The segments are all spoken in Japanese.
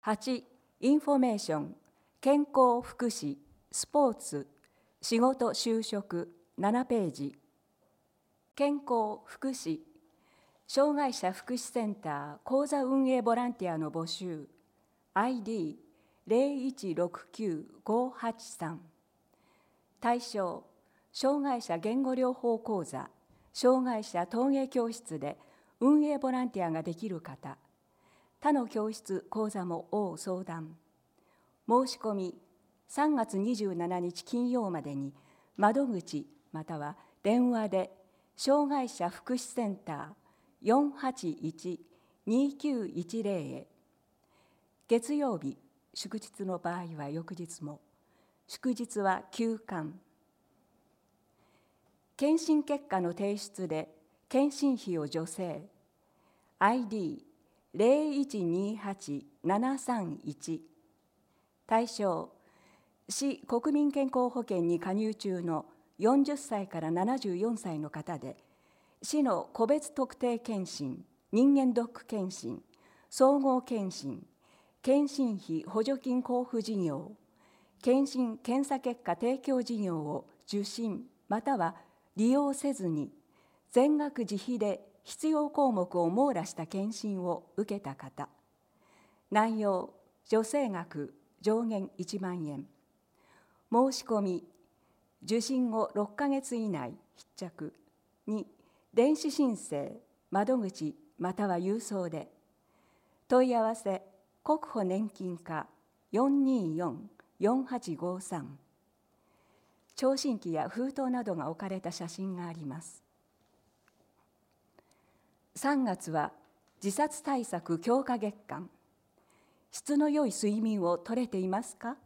8、インフォメーション、健康福祉、スポーツ、仕事就職、7ページ。健康福祉、障害者福祉センター講座運営ボランティアの募集、ID0169-583。対象、障害者言語療法講座、障害者陶芸教室で運営ボランティアができる方、他の教室講座も応相談。申し込み3月27日金曜までに窓口または電話で障害者福祉センター 481-2910 へ。月曜日、祝日の場合は翌日も、祝日は休館。検診結果の提出で検診費を助成。ID0128-731。対象、市国民健康保険に加入中の40歳から74歳の方で、市の個別特定健診、人間ドック健診、総合健診、検診費補助金交付事業、検診・検査結果提供事業を受診または利用せずに、全額自費で必要項目を網羅した検診を受けた方。内容、助成額上限1万円。申し込み、受診後6ヶ月以内必着。2、電子申請、窓口または郵送で。問い合わせ、国保年金課 424-4853。聴診器や封筒などが置かれた写真があります。3月は自殺対策強化月間。質の良い睡眠をとれていますか？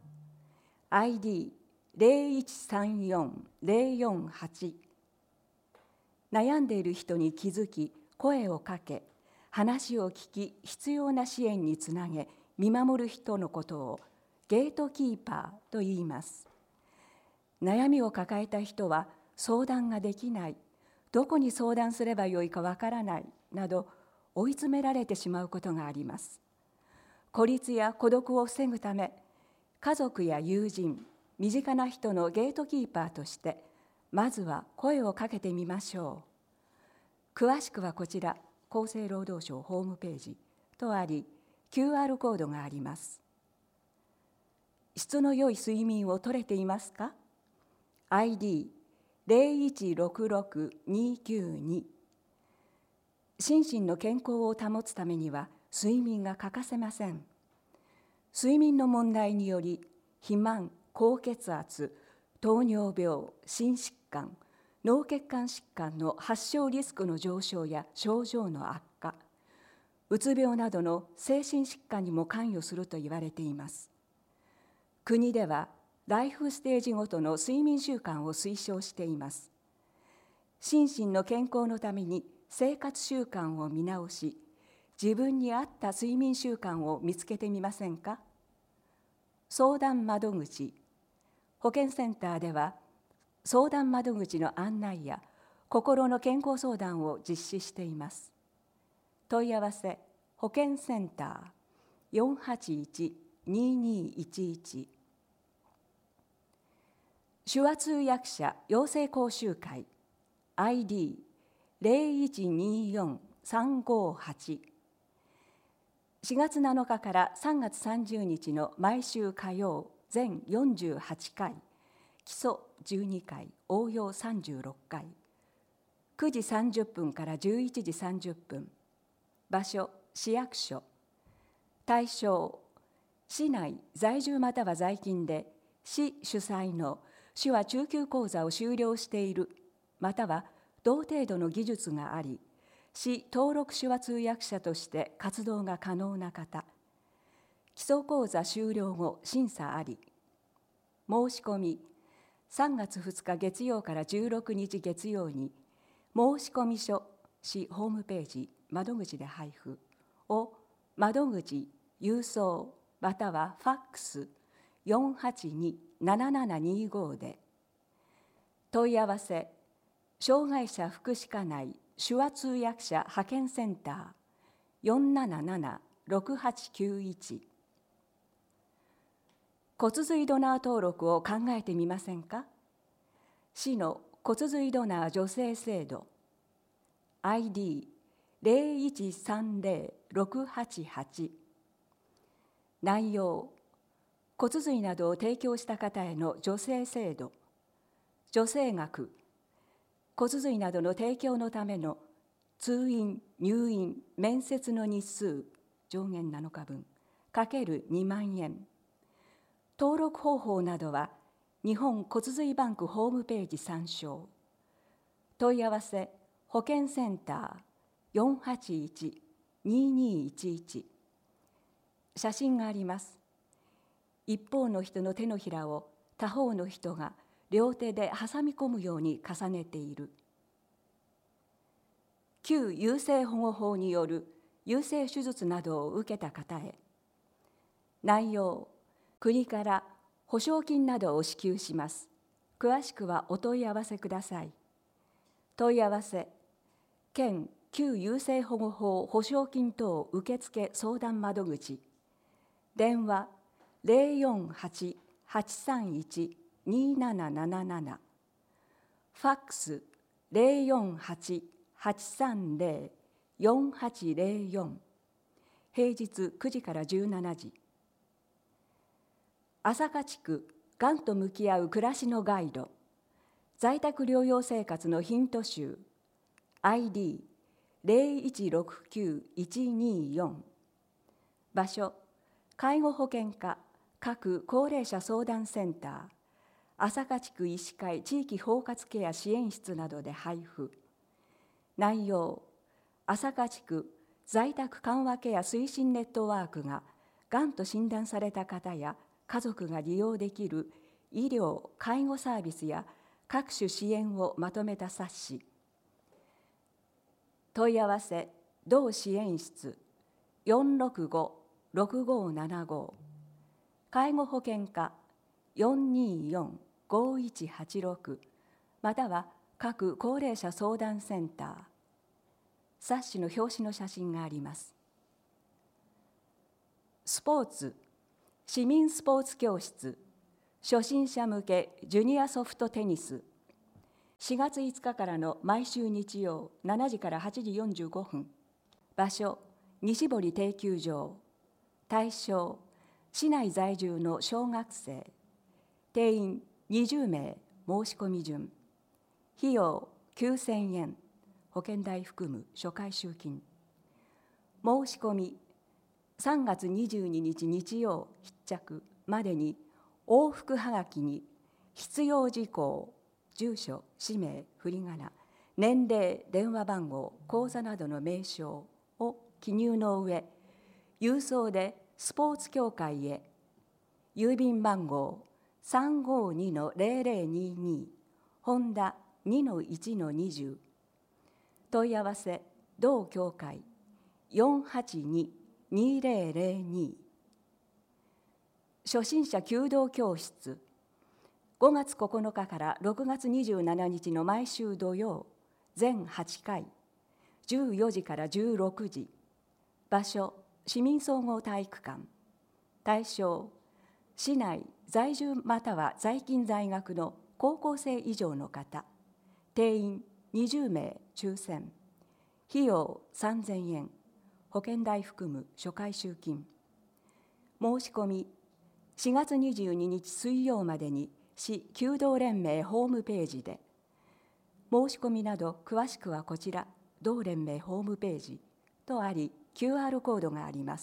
ID0134-048。悩んでいる人に気づき、声をかけ、話を聞き、必要な支援につなげ、見守る人のことをゲートキーパーと言います。悩みを抱えた人は相談ができない、どこに相談すればよいかわからないなど追い詰められてしまうことがあります。孤立や孤独を防ぐため、家族や友人、身近な人のゲートキーパーとして、まずは声をかけてみましょう。詳しくはこちら、厚生労働省ホームページとあり、QR コードがあります。質の良い睡眠をとれていますか？ ID0166-292。心身の健康を保つためには睡眠が欠かせません。睡眠の問題により、肥満、高血圧、糖尿病、心疾患、脳血管疾患の発症リスクの上昇や症状の悪化、うつ病などの精神疾患にも関与すると言われています。国ではライフステージごとの睡眠習慣を推奨しています。心身の健康のために生活習慣を見直し、自分に合った睡眠習慣を見つけてみませんか？相談窓口、保健センターでは相談窓口の案内や心の健康相談を実施しています。問い合わせ、保健センター 481-2211。手話通訳者養成講習会 ID0124-358。4月7日から3月30日の毎週火曜全48回、基礎12回、応用36回、9時30分から11時30分。場所、市役所。対象、市内在住または在勤で市主催の手話中級講座を修了している、または同程度の技術があり、市登録手話通訳者として活動が可能な方。基礎講座修了後審査あり。申し込み、3月2日月曜から16日月曜に、申込書、市ホームページ、窓口で配布を窓口、郵送、またはファックス 482-7725 で。問い合わせ、障害者福祉課内手話通訳者派遣センター 477-6891。 骨髄ドナー登録を考えてみませんか？市の骨髄ドナー助成制度 ID0130-688 内容、骨髄などを提供した方への助成制度、助成額、骨髄などの提供のための通院・入院・面接の日数上限7日分×2万円。登録方法などは日本骨髄バンクホームページ参照。問い合わせ保健センター 481-2211。写真があります。一方の人の手のひらを他方の人が両手で挟み込むように重ねている。旧優生保護法による優生手術などを受けた方へ。内容、国から保証金などを支給します。詳しくはお問い合わせください。問い合わせ、県旧優生保護法保証金等受付相談窓口。電話048-831-2777。ファックス048-830-4804。平日9時から17時。朝霞地区がんと向き合う暮らしのガイド、在宅療養生活のヒント集 ID0169-124。場所、介護保険課各高齢者相談センター、朝霞地区医師会地域包括ケア支援室などで配布。内容、朝霞地区在宅緩和ケア推進ネットワークががんと診断された方や家族が利用できる医療・介護サービスや各種支援をまとめた冊子。問い合わせ、同支援室 465-6575。介護保険課 424-5186 または各高齢者相談センター。冊子の表紙の写真があります。スポーツ、市民スポーツ教室、初心者向けジュニアソフトテニス。4月5日からの毎週日曜7時から8時45分。場所、西堀定休場。対象、市内在住の小学生。定員20名、申し込み順。費用9000円。保険代含む初回集金。申し込み、3月22日日曜必着までに往復はがきに必要事項、住所、氏名、振り仮名、年齢、電話番号、口座などの名称を記入の上、郵送でスポーツ協会へ、郵便番号 352-0022 本田 2-1-20。問い合わせ、同協会 482-2002。初心者弓道教室、5月9日から6月27日の毎週土曜、全8回、14時から16時。場所、市民総合体育館。対象、市内在住または在勤在学の高校生以上の方。定員20名抽選。費用3000円。保険代含む初回集金。申し込み、4月22日水曜までに市弓道連盟ホームページで。申し込みなど詳しくはこちら、同連盟ホームページとあり、QR コードがあります。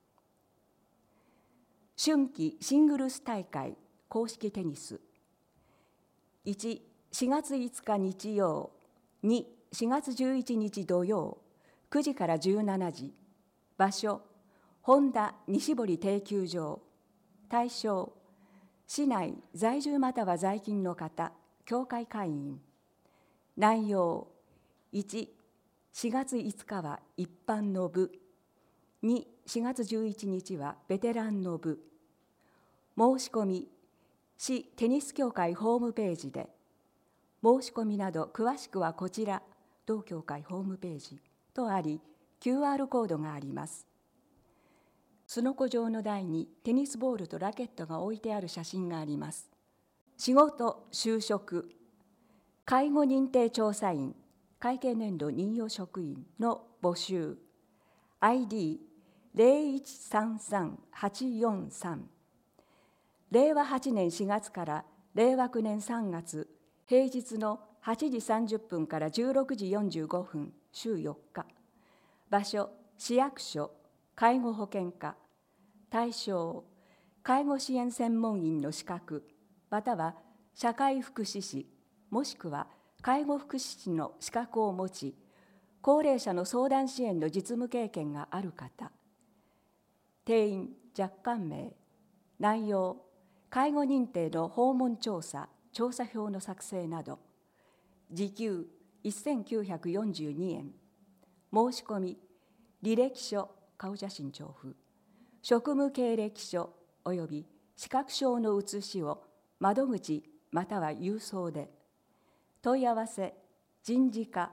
春季シングルス大会公式テニス。1、4月5日日曜。2、4月11日土曜。9時から17時。場所、本田西堀定休場。対象、市内在住または在勤の方、協会会員。内容、1、4月5日は一般の部。2、4月11日はベテランの部。申し込み、市テニス協会ホームページで。申し込みなど詳しくはこちら、同協会ホームページとあり、QR コードがあります。 すのこ状の台にテニスボールとラケットが置いてある写真があります。仕事、就職、介護認定調査員、会計年度任用職員の募集、ID0133-843、令和8年4月から令和9年3月、平日の8時30分から16時45分、週4日。場所、市役所、介護保険課。対象、介護支援専門員の資格、または社会福祉士、もしくは介護福祉士の資格を持ち、高齢者の相談支援の実務経験がある方。定員若干名。内容、介護認定の訪問調査、調査票の作成など。時給1942円。申し込み、履歴書、顔写真調布、職務経歴書および資格証の写しを窓口または郵送で。問い合わせ、人事課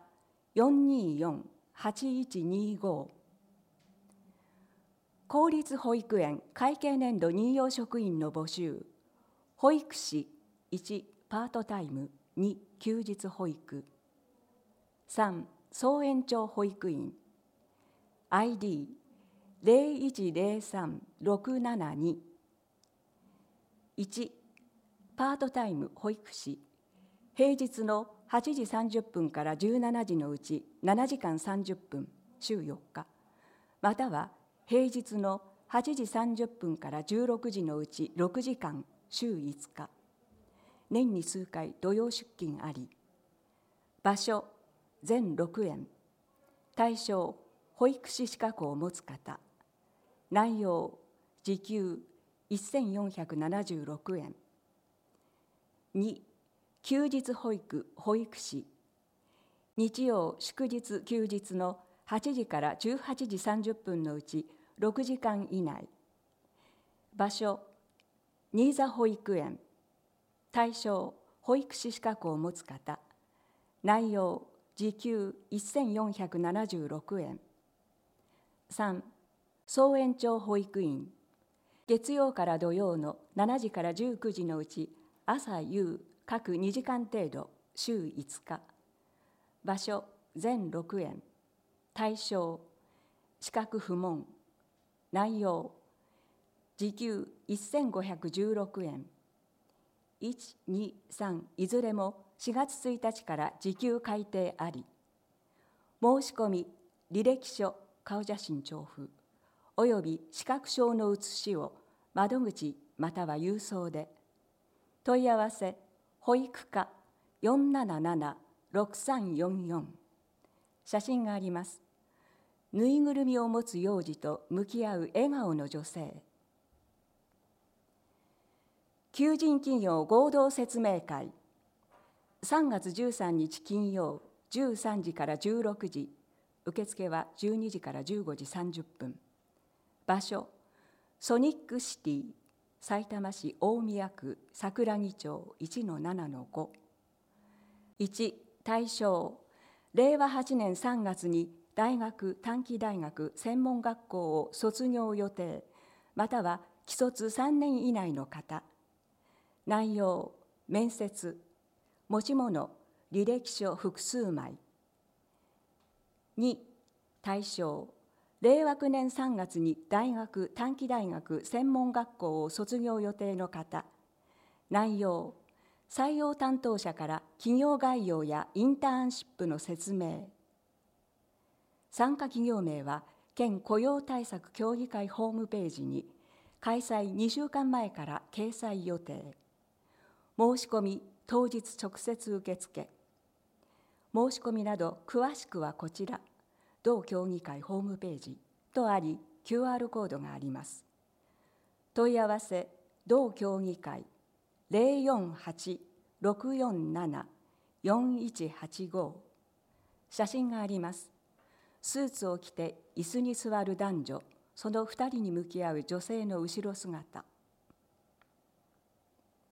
424-8125。公立保育園会計年度任用職員の募集。保育士1、パートタイム2、休日保育。3、総延長保育員。ID0103-672。1、パートタイム保育士。平日の8時30分から17時のうち7時間30分、週4日。または平日の8時30分から16時のうち6時間、週5日。年に数回土曜出勤あり。場所、全6園。対象、保育士資格を持つ方。内容、時給1476円。2、休日保育保育士。日曜祝日休日の8時から18時30分のうち6時間以内。場所、新座保育園。対象、保育士資格を持つ方。内容、時給1476円。3、総延長保育員。月曜から土曜の7時から19時のうち朝夕各2時間程度、週5日。場所、全6園。対象、資格不問。内容、時給1516円。1、2、3いずれも4月1日から時給改定あり。申し込み、履歴書、顔写真調布および資格証の写しを窓口または郵送で。問い合わせ、保育課 477-6344。写真があります。ぬいぐるみを持つ幼児と向き合う笑顔の女性。求人企業合同説明会。3月13日金曜13時から16時。受付は12時から15時30分。場所、ソニックシティ、さいたま市大宮区桜木町 1-7-5。1、対象、令和8年3月に大学・短期大学・専門学校を卒業予定、または既卒3年以内の方。内容、面接、持ち物、履歴書複数枚。2、対象、令和9年3月に大学・短期大学・専門学校を卒業予定の方。内容、採用担当者から企業概要やインターンシップの説明。参加企業名は県雇用対策協議会ホームページに開催2週間前から掲載予定。申し込み当日直接受付。申し込みなど詳しくはこちら、同協議会ホームページとあり、QR コードがあります。問い合わせ、同協議会 048-647-4185。写真があります。スーツを着て椅子に座る男女、その2人に向き合う女性の後ろ姿。